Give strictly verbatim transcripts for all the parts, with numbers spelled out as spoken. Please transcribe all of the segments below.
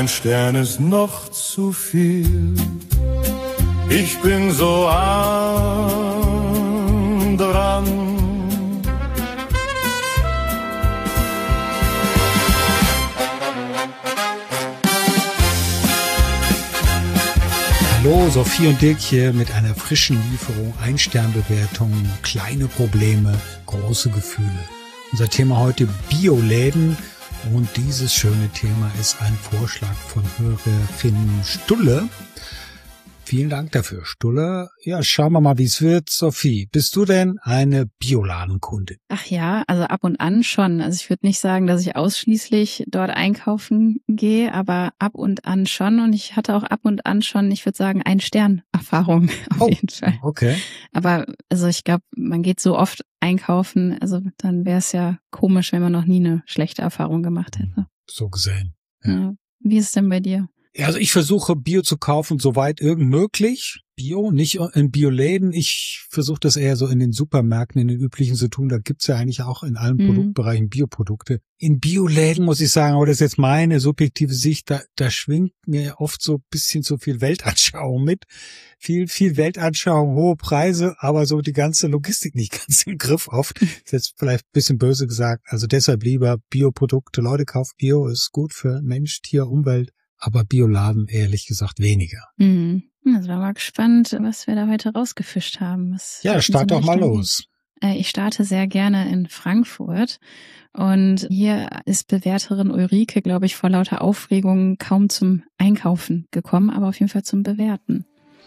ein Stern ist noch zu viel. Ich bin so arm dran. Hallo, Sophie und Dirk hier mit einer frischen Lieferung, Ein-Stern-Bewertung, kleine Probleme, große Gefühle. Unser Thema heute Bioläden und dieses schöne Thema ist ein Vorschlag von Hörerin Stulle. Vielen Dank dafür, Stulle. Ja, schauen wir mal, wie es wird. Sophie, bist du denn eine Bioladenkundin? Ach ja, also ab und an schon. Also ich würde nicht sagen, dass ich ausschließlich dort einkaufen gehe, aber ab und an schon. Und ich hatte auch ab und an schon, ich würde sagen, ein Stern Erfahrung auf oh, jeden Fall. Okay. Aber also ich glaube, man geht so oft einkaufen, also dann wäre es ja komisch, wenn man noch nie eine schlechte Erfahrung gemacht hätte. So gesehen. Ja. Ja. Wie ist es denn bei dir? Ja, also ich versuche Bio zu kaufen, soweit irgend möglich. Bio, nicht in Bioläden. Ich versuche das eher so in den Supermärkten, in den üblichen zu tun. Da gibt's ja eigentlich auch in allen mhm. Produktbereichen Bioprodukte. In Bioläden muss ich sagen, aber das ist jetzt meine subjektive Sicht, da, da schwingt mir oft so ein bisschen zu viel Weltanschauung mit. Viel, viel Weltanschauung, hohe Preise, aber so die ganze Logistik nicht ganz im Griff oft. Ist jetzt vielleicht ein bisschen böse gesagt. Also deshalb lieber Bioprodukte. Leute, kauft Bio, ist gut für Mensch, Tier, Umwelt. Aber Bioladen ehrlich gesagt weniger. Mhm. Also war mal gespannt, was wir da heute rausgefischt haben. Was ja, start doch mal los. Ich starte sehr gerne in Frankfurt und hier ist Bewerterin Ulrike, glaube ich, vor lauter Aufregung kaum zum Einkaufen gekommen, aber auf jeden Fall zum Bewerten.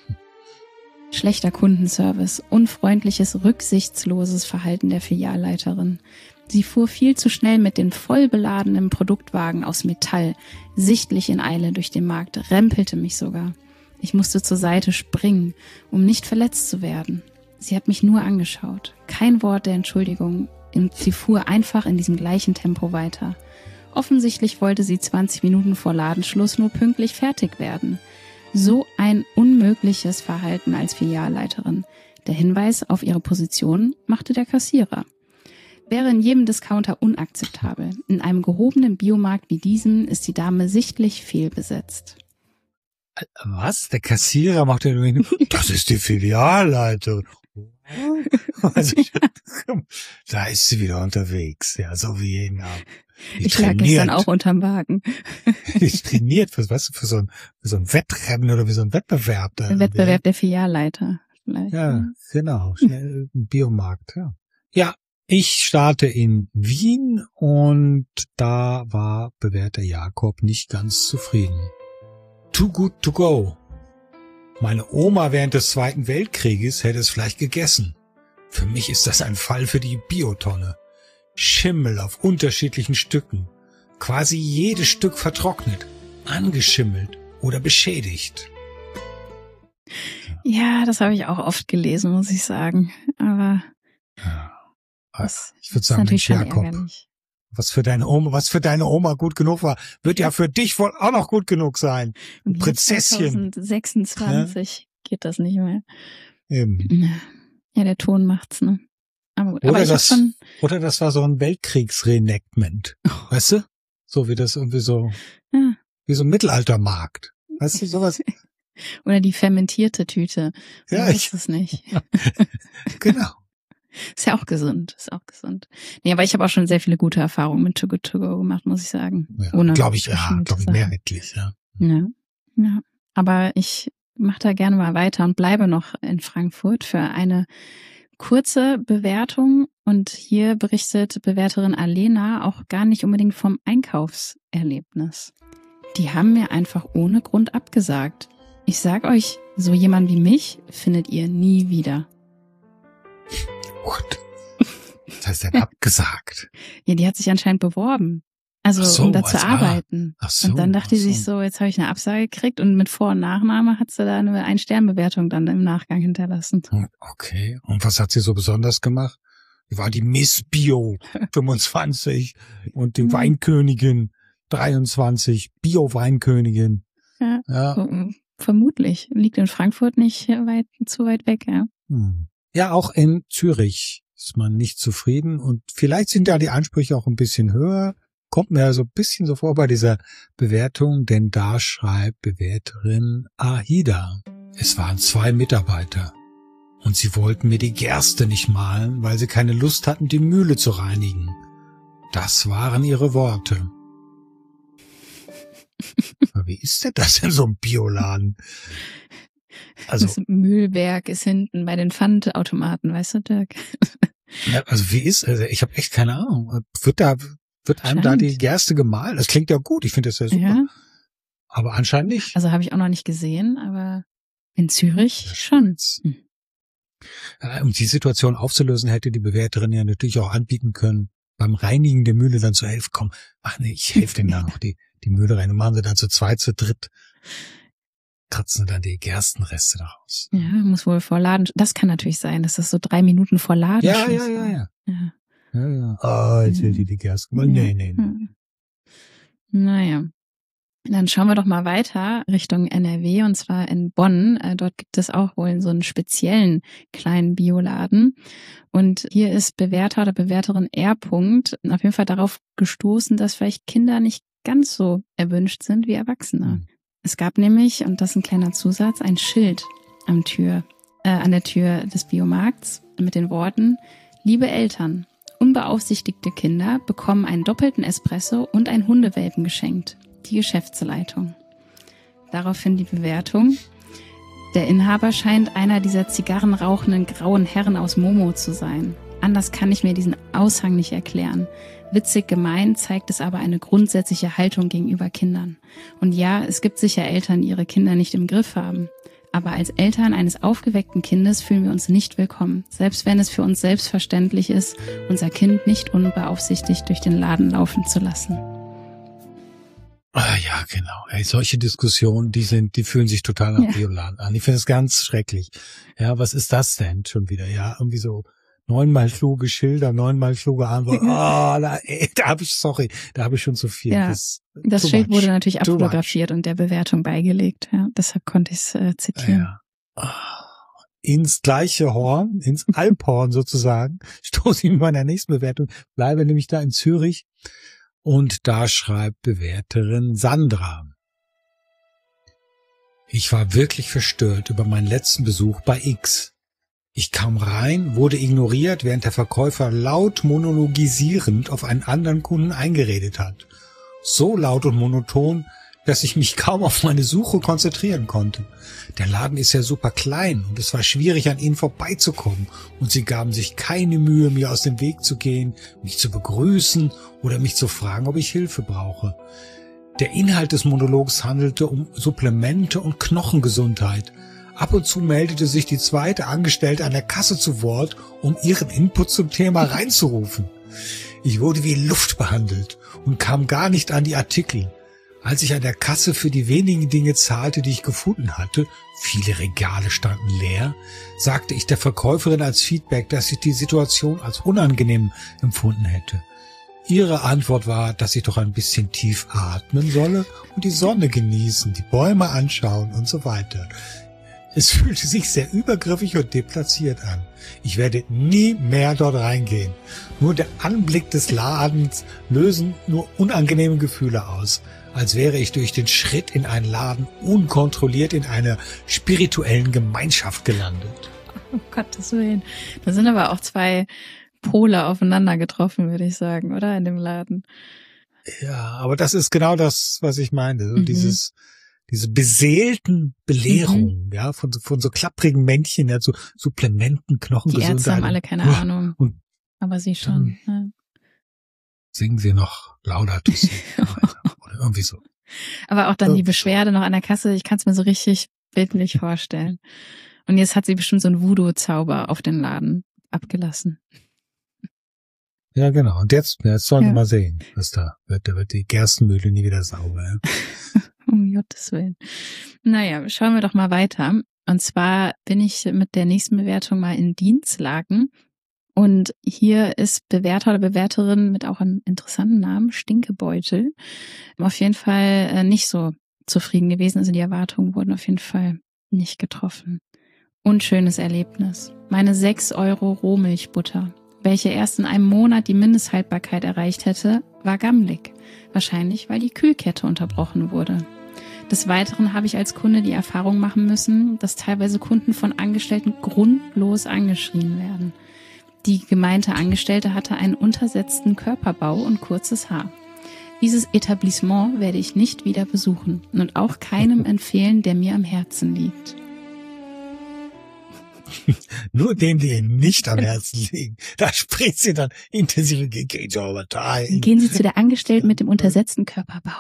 Schlechter Kundenservice, unfreundliches, rücksichtsloses Verhalten der Filialleiterin. Sie fuhr viel zu schnell mit den voll beladenen Produktwagen aus Metall, sichtlich in Eile durch den Markt, rempelte mich sogar. Ich musste zur Seite springen, um nicht verletzt zu werden. Sie hat mich nur angeschaut. Kein Wort der Entschuldigung. Sie fuhr einfach in diesem gleichen Tempo weiter. Offensichtlich wollte sie zwanzig Minuten vor Ladenschluss nur pünktlich fertig werden. So ein unmögliches Verhalten als Filialleiterin. Der Hinweis auf ihre Position machte der Kassierer. Wäre in jedem Discounter unakzeptabel. In einem gehobenen Biomarkt wie diesem ist die Dame sichtlich fehlbesetzt. Was? Der Kassierer macht ja nur, das ist die Filialleiterin. Also, da ist sie wieder unterwegs, ja, so wie jeden Abend. Die ich lag gestern auch unterm Wagen. Die trainiert für, was, für so ein, für so ein Wettrennen oder wie so ein Wettbewerb. Da ein Wettbewerb der Filialleiter. Vielleicht. Ja, genau, schnell ein Biomarkt, ja. Ja. Ich starte in Wien und da war Bewerter Jakob nicht ganz zufrieden. Too good to go. Meine Oma während des Zweiten Weltkrieges hätte es vielleicht gegessen. Für mich ist das ein Fall für die Biotonne. Schimmel auf unterschiedlichen Stücken. Quasi jedes Stück vertrocknet, angeschimmelt oder beschädigt. Ja, das habe ich auch oft gelesen, muss ich sagen. Aber ja. Das ich würde sagen, Mensch, Jakob, was für deine Oma, was für deine Oma gut genug war, wird ja für dich wohl auch noch gut genug sein. Ein Prinzesschen. zwanzig sechsundzwanzig ja? Geht das nicht mehr. Eben. Ja, der Ton macht's, ne? Aber gut. Oder, Aber ich das, schon... oder das war so ein Weltkriegs-Reenactment. Oh. Weißt du? So wie das irgendwie so, ja. Wie so ein Mittelaltermarkt. Weißt du, sowas? Oder die fermentierte Tüte. Ja, ich weiß es nicht. Genau. Ist ja auch gesund, ist auch gesund. Nee, aber ich habe auch schon sehr viele gute Erfahrungen mit Too Good To Go gemacht, muss ich sagen. Ja, glaube ich, ja, glaube ich, mehrheitlich, ja. Ja, ja. Aber ich mache da gerne mal weiter und bleibe noch in Frankfurt für eine kurze Bewertung. Und hier berichtet Bewerterin Alena auch gar nicht unbedingt vom Einkaufserlebnis. Die haben mir einfach ohne Grund abgesagt. Ich sag euch, so jemand wie mich findet ihr nie wieder. What? Was heißt denn abgesagt? Ja, die hat sich anscheinend beworben. Also so, um da zu arbeiten. Ach so, und dann dachte ach so. sie sich so, jetzt habe ich eine Absage gekriegt und mit Vor- und Nachname hat sie da eine Ein-Stern-Bewertung dann im Nachgang hinterlassen. Okay, und was hat sie so besonders gemacht? Die war die Miss Bio fünfundzwanzig und die Weinkönigin dreiundzwanzig, Bio-Weinkönigin. Ja, ja, vermutlich. Liegt in Frankfurt nicht weit, zu weit weg, ja. Hm. Ja, auch in Zürich ist man nicht zufrieden und vielleicht sind da die Ansprüche auch ein bisschen höher. kommt mir so ein bisschen so vor bei dieser Bewertung, denn da schreibt Bewerterin Ahida. Es waren zwei Mitarbeiter und sie wollten mir die Gerste nicht mahlen, weil sie keine Lust hatten, die Mühle zu reinigen. Das waren ihre Worte. Aber wie ist denn das in so einem Bioladen? Also, das Mühlberg ist hinten bei den Pfandautomaten, weißt du, Dirk? Ja, also wie ist, also ich habe echt keine Ahnung. Wird da, wird einem da die Gerste gemahlen? Das klingt ja gut, ich finde das ja super. Ja. Aber anscheinend nicht. Also habe ich auch noch nicht gesehen, aber in Zürich ja, schon. Hm. Um die Situation aufzulösen, hätte die Bewerterin ja natürlich auch anbieten können, beim Reinigen der Mühle dann zu helfen. Komm, ach nee, ich helfe denen da noch die, die Mühle rein. Und machen sie dann zu zweit, zu dritt. Kratzen dann die Gerstenreste daraus. Ja, muss wohl vor Laden. Das kann natürlich sein, dass das so drei Minuten vor Laden ja, ja, ja, ja, ja. Ja, ja. Oh, jetzt hätte die die Gersten. Ja. Nee, nee, nee. Naja. Dann schauen wir doch mal weiter Richtung N R W und zwar in Bonn. Dort gibt es auch wohl so einen speziellen kleinen Bioladen. Und hier ist Bewerter oder Bewerterin R. auf jeden Fall darauf gestoßen, dass vielleicht Kinder nicht ganz so erwünscht sind wie Erwachsene. Mhm. Es gab nämlich, und das ist ein kleiner Zusatz, ein Schild am Tür, äh, an der Tür des Biomarkts mit den Worten: Liebe Eltern, unbeaufsichtigte Kinder bekommen einen doppelten Espresso und einen Hundewelpen geschenkt. Die Geschäftsleitung. Daraufhin die Bewertung: Der Inhaber scheint einer dieser zigarrenrauchenden grauen Herren aus Momo zu sein. Anders kann ich mir diesen Aushang nicht erklären. Witzig gemein zeigt es aber eine grundsätzliche Haltung gegenüber Kindern. Und ja, es gibt sicher Eltern, die ihre Kinder nicht im Griff haben. Aber als Eltern eines aufgeweckten Kindes fühlen wir uns nicht willkommen, selbst wenn es für uns selbstverständlich ist, unser Kind nicht unbeaufsichtigt durch den Laden laufen zu lassen. Ah, ja, genau. Ey, solche Diskussionen, die sind, die fühlen sich total nach Bioladen an. Ich finde es ganz schrecklich. Ja, was ist das denn schon wieder? Ja, irgendwie so neunmal kluge Schilder, neunmal kluge Antworten. Oh, da, ey, da habe ich, sorry, da habe ich schon zu viel. Ja, das das Schild much. wurde natürlich abfotografiert und der Bewertung beigelegt. Ja, deshalb konnte ich es äh, zitieren. Ja. Ins gleiche Horn, ins Alphorn sozusagen, stoße ich mit meiner nächsten Bewertung, bleibe nämlich da in Zürich. Und da schreibt Bewerterin Sandra: Ich war wirklich verstört über meinen letzten Besuch bei X. Ich kam rein, wurde ignoriert, während der Verkäufer laut monologisierend auf einen anderen Kunden eingeredet hat. So laut und monoton, dass ich mich kaum auf meine Suche konzentrieren konnte. Der Laden ist ja super klein und es war schwierig, an ihnen vorbeizukommen. Und sie gaben sich keine Mühe, mir aus dem Weg zu gehen, mich zu begrüßen oder mich zu fragen, ob ich Hilfe brauche. Der Inhalt des Monologs handelte um Supplemente und Knochengesundheit. Ab und zu meldete sich die zweite Angestellte an der Kasse zu Wort, um ihren Input zum Thema reinzurufen. Ich wurde wie Luft behandelt und kam gar nicht an die Artikel. Als ich an der Kasse für die wenigen Dinge zahlte, die ich gefunden hatte, viele Regale standen leer, sagte ich der Verkäuferin als Feedback, dass ich die Situation als unangenehm empfunden hätte. Ihre Antwort war, dass ich doch ein bisschen tief atmen solle und die Sonne genießen, die Bäume anschauen und so weiter. Es fühlte sich sehr übergriffig und deplatziert an. Ich werde nie mehr dort reingehen. Nur der Anblick des Ladens lösen nur unangenehme Gefühle aus, als wäre ich durch den Schritt in einen Laden unkontrolliert in einer spirituellen Gemeinschaft gelandet. Um Gottes Willen. Da sind aber auch zwei Pole aufeinander getroffen, würde ich sagen, oder? In dem Laden. Ja, aber das ist genau das, was ich meine. So mhm. dieses, diese beseelten Belehrungen, mhm. ja, von so, von so klapprigen Männchen, ja, so Supplementen, Knochengesundheit. Die Ärzte haben alle keine uh, Ahnung. Und aber sie schon. Ja. Singen sie noch Laudato Si oder irgendwie so. Aber auch dann irgendwie die Beschwerde so. Noch an der Kasse, ich kann es mir so richtig bildlich vorstellen. Und jetzt hat sie bestimmt so einen Voodoo-Zauber auf den Laden abgelassen. Ja, genau. Und jetzt, jetzt sollen wir ja. mal sehen, was da wird. Da wird die Gerstenmühle nie wieder sauber. Ja. Um Gottes Willen. Naja, schauen wir doch mal weiter. Und zwar bin ich mit der nächsten Bewertung mal in Dienstlaken. Und hier ist Bewerter oder Bewerterin mit auch einem interessanten Namen, Stinkebeutel, auf jeden Fall nicht so zufrieden gewesen. Also die Erwartungen wurden auf jeden Fall nicht getroffen. Unschönes Erlebnis. Meine sechs Euro Rohmilchbutter, welche erst in einem Monat die Mindesthaltbarkeit erreicht hätte, war gammelig. Wahrscheinlich, weil die Kühlkette unterbrochen wurde. Des Weiteren habe ich als Kunde die Erfahrung machen müssen, dass teilweise Kunden von Angestellten grundlos angeschrien werden. Die gemeinte Angestellte hatte einen untersetzten Körperbau und kurzes Haar. Dieses Etablissement werde ich nicht wieder besuchen und auch keinem empfehlen, der mir am Herzen liegt. Nur denen, die Ihnen nicht am Herzen liegen. Da spricht sie dann intensiv gegen Overtime. Gehen Sie zu der Angestellten mit dem untersetzten Körperbau.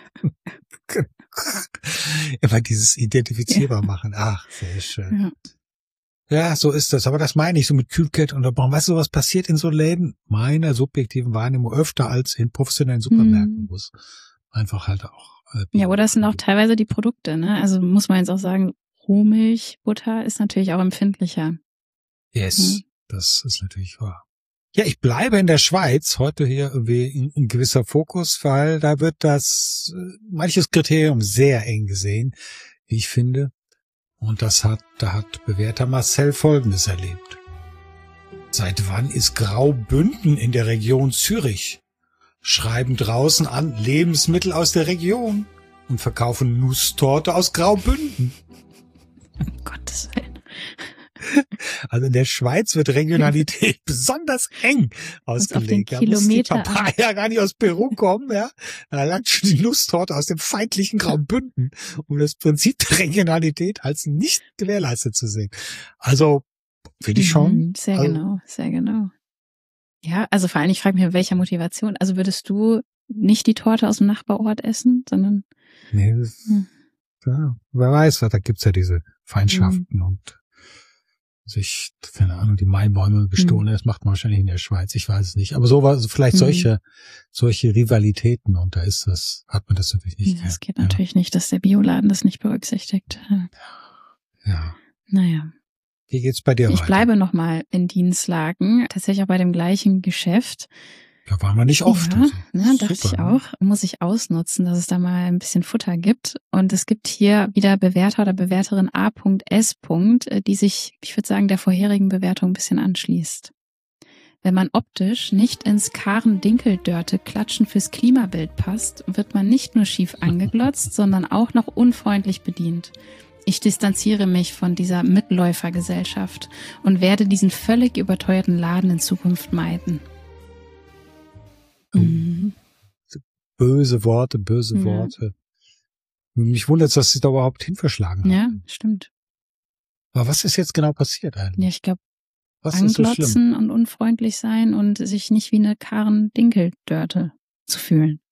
Immer dieses identifizierbar ja. machen. Ach, sehr schön. Ja. ja, so ist das. Aber das meine ich so mit Kühlkette unterbrochen. Weißt du, was passiert in so Läden? Meiner subjektiven Wahrnehmung öfter als in professionellen Supermärkten, wo es einfach halt auch... Äh, ja, oder es sind auch teilweise die Produkte, ne? Also muss man jetzt auch sagen, Rohmilch, Butter ist natürlich auch empfindlicher. Yes, mhm. Das ist natürlich wahr. Ja, ich bleibe in der Schweiz, heute hier irgendwie ein, ein gewisser Fokus, weil da wird das äh, manches Kriterium sehr eng gesehen, wie ich finde. Und das hat, da hat bewährter Marcel Folgendes erlebt. Seit wann ist Graubünden in der Region Zürich? Schreiben draußen an Lebensmittel aus der Region und verkaufen Nusstorte aus Graubünden. Um Gottes Willen. Also in der Schweiz wird Regionalität besonders eng ausgelegt. Da muss die Papaya gar nicht aus Peru kommen, ja. Da langt schon die Nusstorte aus dem feindlichen Graubünden, um das Prinzip der Regionalität als nicht gewährleistet zu sehen. Also, finde ich schon. Sehr also, genau, sehr genau. Ja, also vor allem, ich frage mich, mit welcher Motivation. Also würdest du nicht die Torte aus dem Nachbarort essen, sondern... Nee, das, hm. ja, wer weiß, da gibt's ja diese Feindschaften hm. und sich, keine Ahnung, die Maibäume bestohlen, hm. das macht man wahrscheinlich in der Schweiz, ich weiß es nicht. Aber so war also vielleicht hm. solche solche Rivalitäten und da ist das, hat man das natürlich nicht. Ja, das geht ja. natürlich nicht, dass der Bioladen das nicht berücksichtigt. Ja. ja. Naja. Wie geht's bei dir ich weiter? Ich bleibe nochmal in Dienstlaken, tatsächlich auch bei dem gleichen Geschäft. Da waren wir nicht oft. Ja, also. ne, dachte Super, ich auch. Muss ich ausnutzen, dass es da mal ein bisschen Futter gibt. Und es gibt hier wieder Bewerter oder Bewerterin A S. die sich, ich würde sagen, der vorherigen Bewertung ein bisschen anschließt. Wenn man optisch nicht ins Karen-Dinkel-Dörte-Klatschen fürs Klimabild passt, wird man nicht nur schief angeglotzt, sondern auch noch unfreundlich bedient. Ich distanziere mich von dieser Mitläufergesellschaft und werde diesen völlig überteuerten Laden in Zukunft meiden. Mhm. Böse Worte, böse ja. Worte. Mich wundert es, dass sie da überhaupt hinverschlagen haben. Ja, stimmt. Aber was ist jetzt genau passiert eigentlich? Ja, ich glaube, anglotzen so und unfreundlich sein und sich nicht wie eine Karen-Dinkel-Dörte zu fühlen.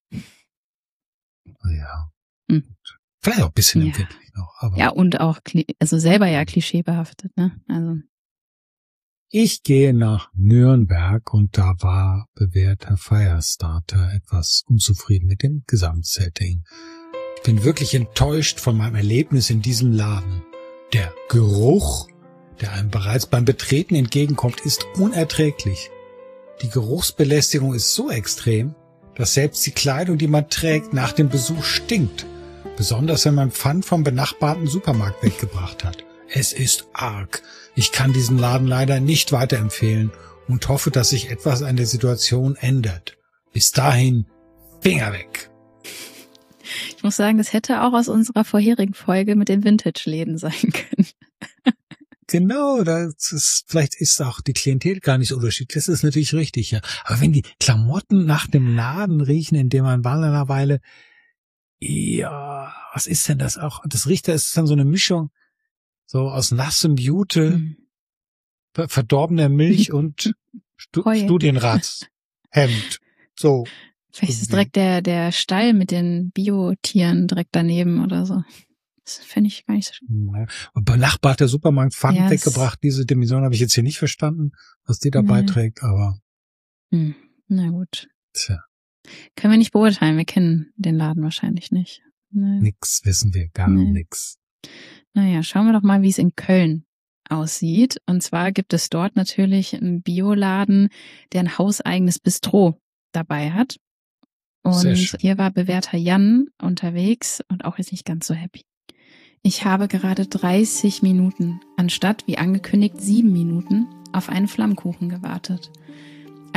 Ja. Mhm. Vielleicht auch ein bisschen ja. empfindlich noch. Aber ja, und auch, also selber ja klischeebehaftet, ne? Also. Ich gehe nach Nürnberg und da war bewährter Firestarter etwas unzufrieden mit dem Gesamtsetting. Ich bin wirklich enttäuscht von meinem Erlebnis in diesem Laden. Der Geruch, der einem bereits beim Betreten entgegenkommt, ist unerträglich. Die Geruchsbelästigung ist so extrem, dass selbst die Kleidung, die man trägt, nach dem Besuch stinkt. Besonders wenn man Pfand vom benachbarten Supermarkt weggebracht hat. Es ist arg. Ich kann diesen Laden leider nicht weiterempfehlen und hoffe, dass sich etwas an der Situation ändert. Bis dahin, Finger weg. Ich muss sagen, das hätte auch aus unserer vorherigen Folge mit den Vintage-Läden sein können. Genau, das ist, vielleicht ist auch die Klientel gar nicht so unterschiedlich. Das ist natürlich richtig, ja. Aber wenn die Klamotten nach dem Laden riechen, in dem man war eine Weile, ja, was ist denn das auch? Das riecht, da ist dann so eine Mischung, so aus nassem Jute, hm. verdorbener Milch und Stu- Studienratshemd. So. Vielleicht ist es direkt der, der Stall mit den Biotieren direkt daneben oder so. Das fände ich gar nicht so schön. Ja. Und benachbarter Supermarkt Pfand ja, weggebracht. Diese Dimension habe ich jetzt hier nicht verstanden, was die da nee. beiträgt, aber. Hm. Na gut. Tja. Können wir nicht beurteilen. Wir kennen den Laden wahrscheinlich nicht. Nee. Nix wissen wir, gar nee. nix. Naja, schauen wir doch mal, wie es in Köln aussieht. Und zwar gibt es dort natürlich einen Bioladen, der ein hauseigenes Bistro dabei hat. Und hier war bewährter Jan unterwegs und auch jetzt nicht ganz so happy. Ich habe gerade dreißig Minuten, anstatt wie angekündigt sieben Minuten, auf einen Flammkuchen gewartet.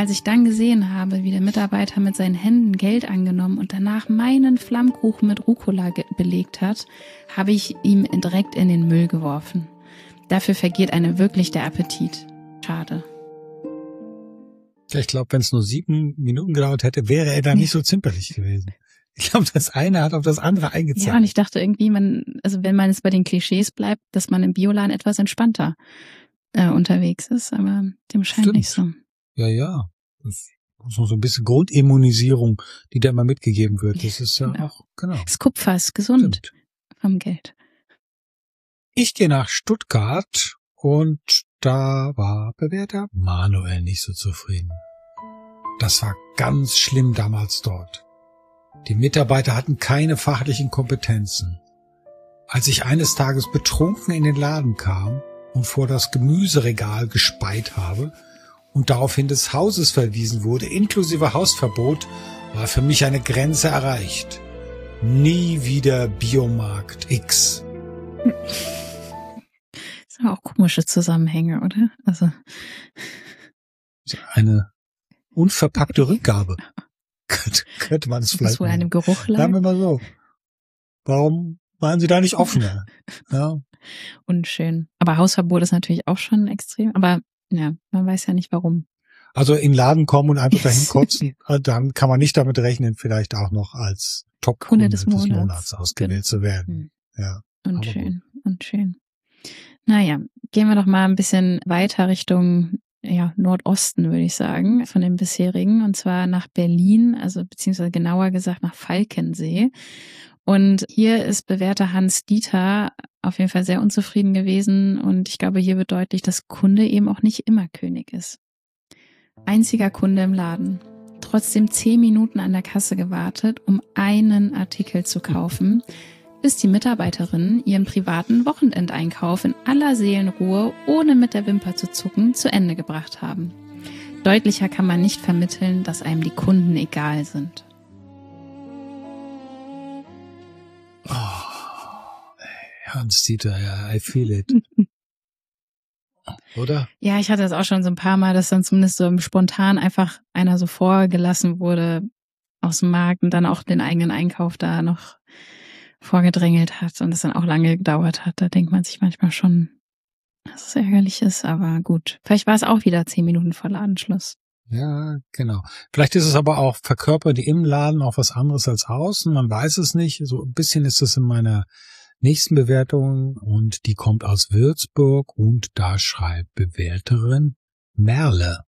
als ich dann gesehen habe, wie der Mitarbeiter mit seinen Händen Geld angenommen und danach meinen Flammkuchen mit Rucola ge- belegt hat, habe ich ihm direkt in den Müll geworfen. Dafür vergeht einem wirklich der Appetit. Schade. Ja, ich glaube, wenn es nur sieben Minuten gedauert hätte, wäre er da nicht so zimperlich gewesen. Ich glaube, das eine hat auf das andere eingezahlt. Ja, und ich dachte irgendwie, man, also wenn man jetzt bei den Klischees bleibt, dass man im Bioladen etwas entspannter äh, unterwegs ist, aber dem scheint Stimmt. nicht so. Ja, ja. Das ist so ein bisschen Grundimmunisierung, die da immer mitgegeben wird. Das ist ja Genau. auch, genau. Das Kupfer ist gesund Stimmt. vom Geld. Ich gehe nach Stuttgart und da war Bewerter Manuel nicht so zufrieden. Das war ganz schlimm damals dort. Die Mitarbeiter hatten keine fachlichen Kompetenzen. Als ich eines Tages betrunken in den Laden kam und vor das Gemüseregal gespeit habe und daraufhin des Hauses verwiesen wurde, inklusive Hausverbot, war für mich eine Grenze erreicht. Nie wieder Biomarkt X. Das sind auch komische Zusammenhänge, oder? Also Eine unverpackte Rückgabe. Könnte, könnte man es vielleicht das wohl an dem Geruch lag. Sagen wir mal so. Warum waren Sie da nicht offener? Ja. Unschön. Aber Hausverbot ist natürlich auch schon extrem. Aber ja, man weiß ja nicht warum. Also in den Laden kommen und einfach dahin kotzen, dann kann man nicht damit rechnen, vielleicht auch noch als Top-Kunde des, des Monats, Monats ausgewählt zu werden. Hm. Ja. Unschön, unschön. Naja, gehen wir doch mal ein bisschen weiter Richtung ja, Nordosten, würde ich sagen, von dem bisherigen, und zwar nach Berlin, also beziehungsweise genauer gesagt nach Falkensee. Und hier ist Bewerter Hans Dieter auf jeden Fall sehr unzufrieden gewesen und ich glaube, hier wird deutlich, dass Kunde eben auch nicht immer König ist. Einziger Kunde im Laden. Trotzdem zehn Minuten an der Kasse gewartet, um einen Artikel zu kaufen, bis die Mitarbeiterinnen ihren privaten Wochenendeinkauf in aller Seelenruhe, ohne mit der Wimper zu zucken, zu Ende gebracht haben. Deutlicher kann man nicht vermitteln, dass einem die Kunden egal sind. Oh, Hans-Dieter, ja, I feel it. Oder? Ja, ich hatte das auch schon so ein paar Mal, dass dann zumindest so spontan einfach einer so vorgelassen wurde aus dem Markt und dann auch den eigenen Einkauf da noch vorgedrängelt hat und es dann auch lange gedauert hat. Da denkt man sich manchmal schon, dass es ärgerlich ist, aber gut. Vielleicht war es auch wieder zehn Minuten vor Ladenschluss. Ja, genau. Vielleicht ist es aber auch verkörpert im Laden auch was anderes als außen. Man weiß es nicht. So ein bisschen ist es in meiner nächsten Bewertung und die kommt aus Würzburg und da schreibt Bewerterin Merle.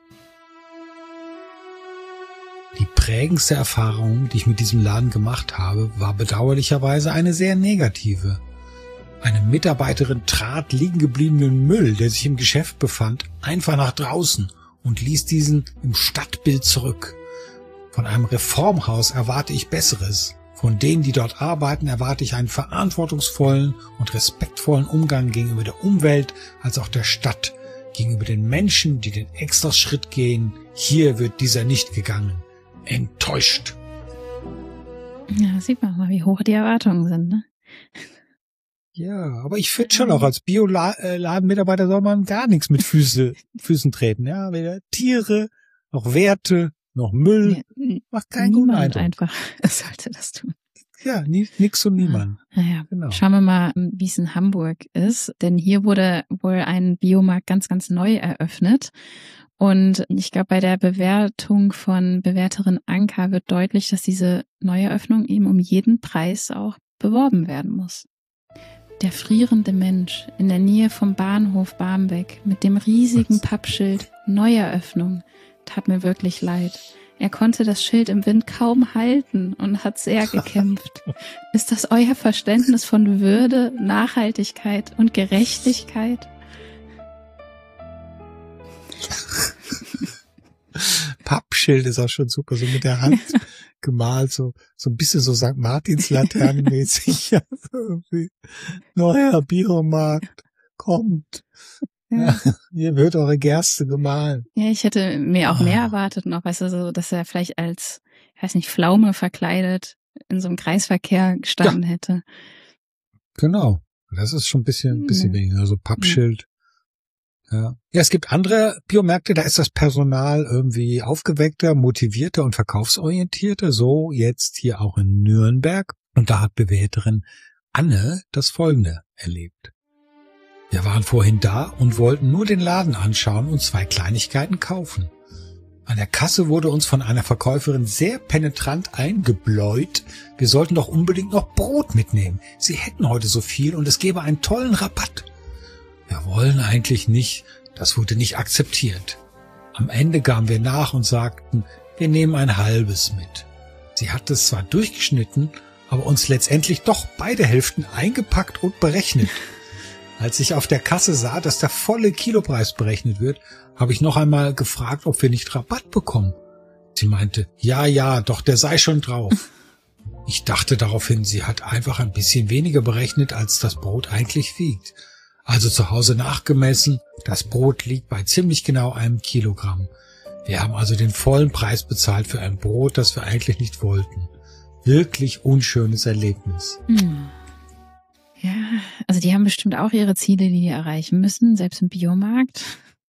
Die prägendste Erfahrung, die ich mit diesem Laden gemacht habe, war bedauerlicherweise eine sehr negative. Eine Mitarbeiterin trat liegen gebliebenen Müll, der sich im Geschäft befand, einfach nach draußen und ließ diesen im Stadtbild zurück. Von einem Reformhaus erwarte ich Besseres. Von denen, die dort arbeiten, erwarte ich einen verantwortungsvollen und respektvollen Umgang gegenüber der Umwelt als auch der Stadt, gegenüber den Menschen, die den Extraschritt gehen. Hier wird dieser nicht gegangen. Enttäuscht. Ja, sieht man mal, wie hoch die Erwartungen sind, ne? Ja, aber ich finde schon auch, als Bioladenmitarbeiter soll man gar nichts mit Füße, Füßen treten. Ja, weder Tiere, noch Werte, noch Müll. Ja, macht keinen guten niemand Eindruck. einfach sollte das tun. Ja, nie, nix und niemand. Naja, Genau. Schauen wir mal, wie es in Hamburg ist. Denn hier wurde wohl ein Biomarkt ganz, ganz neu eröffnet. Und ich glaube, bei der Bewertung von Bewerterin Anka wird deutlich, dass diese Neueröffnung eben um jeden Preis auch beworben werden muss. Der frierende Mensch in der Nähe vom Bahnhof Barmbek mit dem riesigen Pappschild Neueröffnung tat mir wirklich leid. Er konnte das Schild im Wind kaum halten und hat sehr gekämpft. Ist das euer Verständnis von Würde, Nachhaltigkeit und Gerechtigkeit? Pappschild ist auch schon super, so mit der Hand gemalt, so so ein bisschen so Sankt Martins Laternenmäßig. Ja, irgendwie. Neuer Biomarkt kommt. Ja. Hier wird eure Gerste gemahlen. Ja, ich hätte mir auch mehr erwartet noch, weißt du, so, dass er vielleicht als, ich weiß nicht, Pflaume verkleidet in so einem Kreisverkehr gestanden ja. hätte. Genau. Das ist schon ein bisschen, ein bisschen mhm. weniger. Also Pappschild. Ja. Ja, es gibt andere Biomärkte, da ist das Personal irgendwie aufgeweckter, motivierter und verkaufsorientierter. So jetzt hier auch in Nürnberg. Und da hat Bewerterin Anne das Folgende erlebt. Wir waren vorhin da und wollten nur den Laden anschauen und zwei Kleinigkeiten kaufen. An der Kasse wurde uns von einer Verkäuferin sehr penetrant eingebläut, wir sollten doch unbedingt noch Brot mitnehmen. Sie hätten heute so viel und es gäbe einen tollen Rabatt. Wir wollen eigentlich nicht, das wurde nicht akzeptiert. Am Ende gaben wir nach und sagten, wir nehmen ein halbes mit. Sie hat es zwar durchgeschnitten, aber uns letztendlich doch beide Hälften eingepackt und berechnet. Als ich auf der Kasse sah, dass der volle Kilopreis berechnet wird, habe ich noch einmal gefragt, ob wir nicht Rabatt bekommen. Sie meinte, ja, ja, doch der sei schon drauf. Ich dachte daraufhin, sie hat einfach ein bisschen weniger berechnet, als das Brot eigentlich wiegt. Also zu Hause nachgemessen, das Brot liegt bei ziemlich genau einem Kilogramm. Wir haben also den vollen Preis bezahlt für ein Brot, das wir eigentlich nicht wollten. Wirklich unschönes Erlebnis. Hm. Ja, also die haben bestimmt auch ihre Ziele, die die erreichen müssen, selbst im Biomarkt.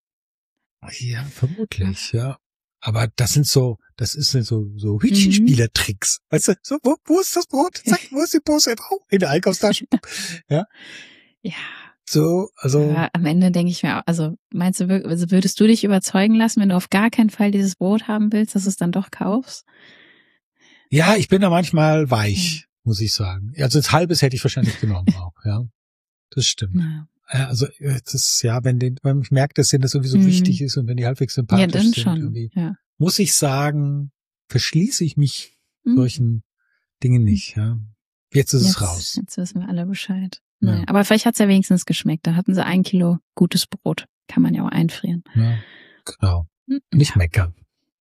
Ja, vermutlich, ja. Aber das sind so, das ist so, so Hütchenspielertricks. Mhm. Weißt du, so, wo, wo ist das Brot? Zack, wo ist die Pose? Oh, in der Einkaufstasche. Ja. Ja. So, also. Aber am Ende denke ich mir auch, also meinst du, also würdest du dich überzeugen lassen, wenn du auf gar keinen Fall dieses Brot haben willst, dass du es dann doch kaufst? Ja, ich bin da manchmal weich, mhm. muss ich sagen. Also das halbes hätte ich wahrscheinlich genommen auch, ja. Das stimmt. Ja. Also das ist, ja, wenn, den, wenn ich merke, dass denen das sowieso mhm. wichtig ist und wenn die halbwegs sympathisch ja, dann sind, schon. Irgendwie, ja. muss ich sagen, verschließe ich mich mhm. solchen Dingen nicht. Ja. Jetzt ist jetzt, es raus. Jetzt wissen wir alle Bescheid. Naja, ja. Aber vielleicht hat es ja wenigstens geschmeckt. Da hatten sie ein Kilo gutes Brot. Kann man ja auch einfrieren. Ja, genau. Nicht ja. meckern.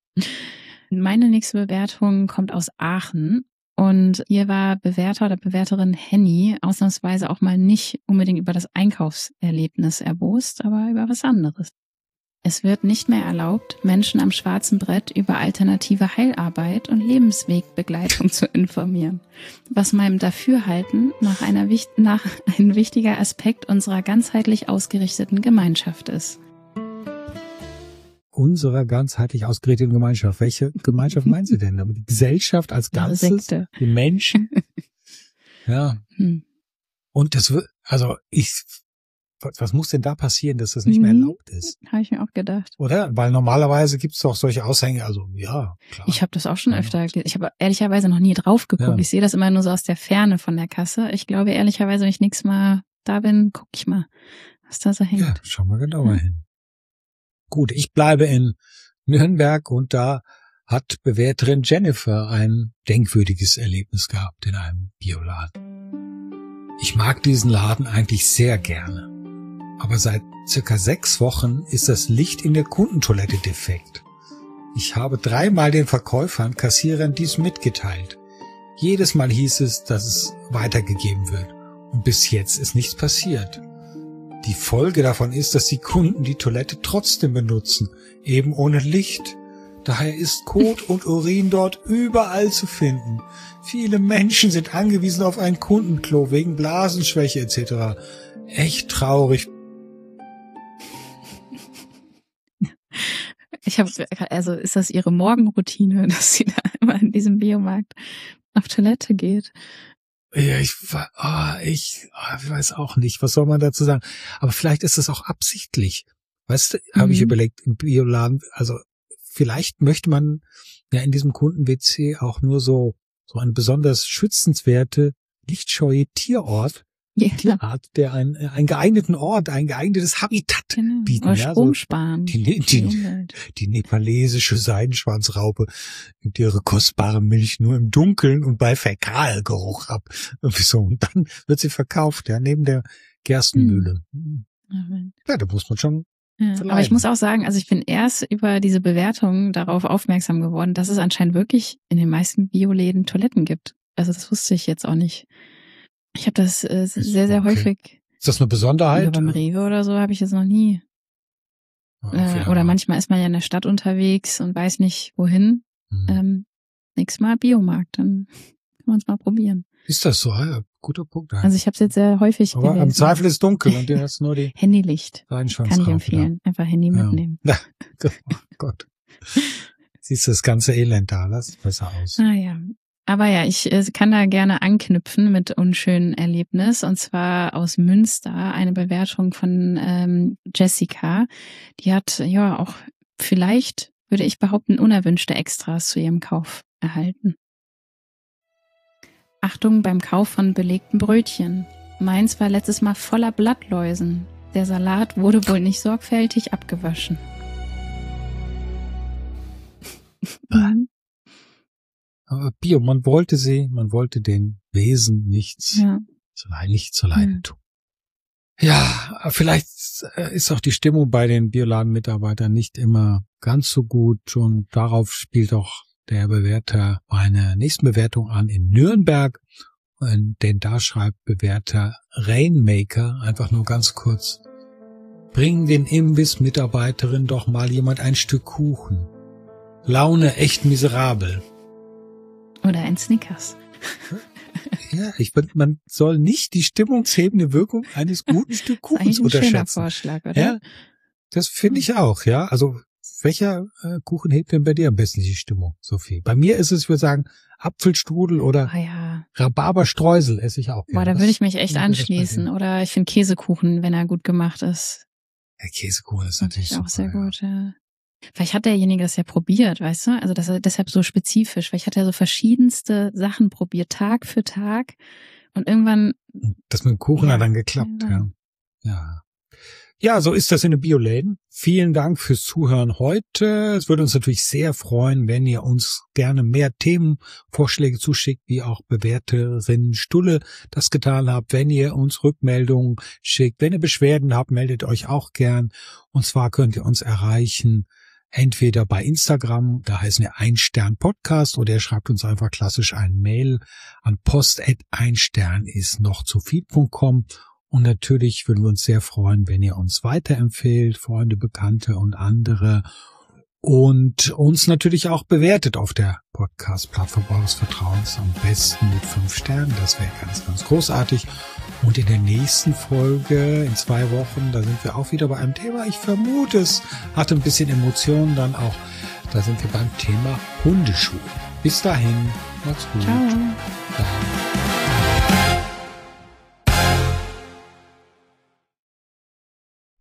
Meine nächste Bewertung kommt aus Aachen. Und hier war Bewerter oder Bewerterin Henny ausnahmsweise auch mal nicht unbedingt über das Einkaufserlebnis erbost, aber über was anderes. Es wird nicht mehr erlaubt, Menschen am schwarzen Brett über alternative Heilarbeit und Lebenswegbegleitung zu informieren, was meinem Dafürhalten nach einer nach ein wichtiger Aspekt unserer ganzheitlich ausgerichteten Gemeinschaft ist. Unserer ganzheitlich ausgerichteten Gemeinschaft. Welche Gemeinschaft meinen Sie denn? Aber die Gesellschaft als Ganzes? Die Menschen? Ja. Hm. Und das wird, also ich, was muss denn da passieren, dass das nicht mehr erlaubt ist? Habe ich mir auch gedacht. Oder? Weil normalerweise gibt es doch solche Aushänge, also ja, klar. Ich habe das auch schon ja. öfter gelesen. Ich habe ehrlicherweise noch nie drauf geguckt. Ja. Ich sehe das immer nur so aus der Ferne von der Kasse. Ich glaube ehrlicherweise, wenn ich nächstes Mal da bin, gucke ich mal, was da so hängt. Ja, schau mal genauer ja. hin. Gut, ich bleibe in Nürnberg und da hat Bewerterin Jennifer ein denkwürdiges Erlebnis gehabt in einem Bioladen. Ich mag diesen Laden eigentlich sehr gerne, aber seit circa sechs Wochen ist das Licht in der Kundentoilette defekt. Ich habe dreimal den Verkäufern, Kassierern dies mitgeteilt. Jedes Mal hieß es, dass es weitergegeben wird und bis jetzt ist nichts passiert. Die Folge davon ist, dass die Kunden die Toilette trotzdem benutzen, eben ohne Licht. Daher ist Kot und Urin dort überall zu finden. Viele Menschen sind angewiesen auf ein Kundenklo wegen Blasenschwäche et cetera. Echt traurig. Ich habe, also ist das Ihre Morgenroutine, dass sie da immer in diesem Biomarkt auf Toilette geht? Ja, ich, oh, ich, oh, ich weiß auch nicht, was soll man dazu sagen. Aber vielleicht ist das auch absichtlich. Weißt du, mhm. habe ich überlegt, im Bioladen, also vielleicht möchte man ja in diesem Kunden-W C auch nur so so eine besonders schützenswerte, lichtscheue Tierort, ja. Tierart, der einen, einen geeigneten Ort, ein geeignetes Habitat genau. bieten. Oder ja, Strom sparen. So die, die, die, die nepalesische Seidenschwanzraupe gibt ihre kostbare Milch nur im Dunkeln und bei Fäkalgeruch ab. Irgendwie so. Und dann wird sie verkauft, ja, neben der Gerstenmühle. Hm. Ja, da muss man schon ja, aber ich muss auch sagen, also ich bin erst über diese Bewertung darauf aufmerksam geworden, dass es anscheinend wirklich in den meisten Bioläden Toiletten gibt. Also das wusste ich jetzt auch nicht. Ich habe das äh, sehr, sehr okay. häufig. Ist das eine Besonderheit? Ja, beim Rewe oder so habe ich das noch nie. Oh, äh, oder manchmal ist man ja in der Stadt unterwegs und weiß nicht, wohin. Hm. Ähm, nächstes Mal Biomarkt, dann können wir uns mal probieren. Ist das so? Ja, guter Punkt. Ja. Also ich habe es jetzt sehr häufig Aber gelesen. im Zweifel ist dunkel und du hast nur die Handylicht. Kann ich empfehlen. Ja. Einfach Handy Ja. mitnehmen. Oh Gott. Siehst du das ganze Elend da? Das sieht besser aus. Ah ja. Aber ja, ich äh, kann da gerne anknüpfen mit unschönen Erlebnis. Und zwar aus Münster, eine Bewertung von ähm, Jessica. Die hat ja auch vielleicht, würde ich behaupten, unerwünschte Extras zu ihrem Kauf erhalten. Achtung beim Kauf von belegten Brötchen. Meins war letztes Mal voller Blattläusen. Der Salat wurde wohl nicht sorgfältig abgewaschen. Aber Bio, man wollte sie, man wollte den Wesen nichts, Ja. so leid, nicht zu leiden Mhm. tun. Ja, vielleicht ist auch die Stimmung bei den Bioladen-Mitarbeitern nicht immer ganz so gut und darauf spielt auch der Bewerter eine nächste Bewertung an in Nürnberg, denn da schreibt Bewerter Rainmaker einfach nur ganz kurz: Bring den Imbiss-Mitarbeiterin doch mal jemand ein Stück Kuchen. Laune echt miserabel. Oder ein Snickers. Ja, ich finde, man soll nicht die stimmungshebende Wirkung eines guten Stück Das ist Kuchens eigentlich ein schöner unterschätzen. Vorschlag, oder? Ja, das finde ich auch, ja. Also, welcher äh, Kuchen hebt denn bei dir am besten die Stimmung, Sophie? Bei mir ist es, ich würde sagen, Apfelstrudel oder Ah ja. Rhabarberstreusel esse ich auch. Boah, gerne. da Das- würde ich mich echt wie wäre das bei anschließen. dir? Oder ich finde Käsekuchen, wenn er gut gemacht ist. Der Käsekuchen ist Natürlich natürlich auch super, sehr ja. gut, ja. Vielleicht hat derjenige das ja probiert, weißt du? Also das ist deshalb so spezifisch. Vielleicht hat er so verschiedenste Sachen probiert, Tag für Tag. Und irgendwann, Das mit dem Kuchen Ja, hat dann geklappt, ja. ja. Ja. Ja, so ist das in den Bioläden. Vielen Dank fürs Zuhören heute. Es würde uns natürlich sehr freuen, wenn ihr uns gerne mehr Themenvorschläge zuschickt, wie auch Bewerterin Stulle das getan habt. Wenn ihr uns Rückmeldungen schickt, wenn ihr Beschwerden habt, meldet euch auch gern. Und zwar könnt ihr uns erreichen entweder bei Instagram, da heißen wir Ein-Stern-Podcast, oder ihr schreibt uns einfach klassisch ein Mail an post at einstern ist noch zu viel punkt com. Und natürlich würden wir uns sehr freuen, wenn ihr uns weiterempfehlt, Freunde, Bekannte und andere. Und uns natürlich auch bewertet auf der Podcast-Plattform eures Vertrauens, am besten mit fünf Sternen. Das wäre ganz, ganz großartig. Und in der nächsten Folge, in zwei Wochen, da sind wir auch wieder bei einem Thema. Ich vermute, es hatte ein bisschen Emotionen dann auch. Da sind wir beim Thema Hundeschuhe. Bis dahin, macht's gut. ciao. Ciao.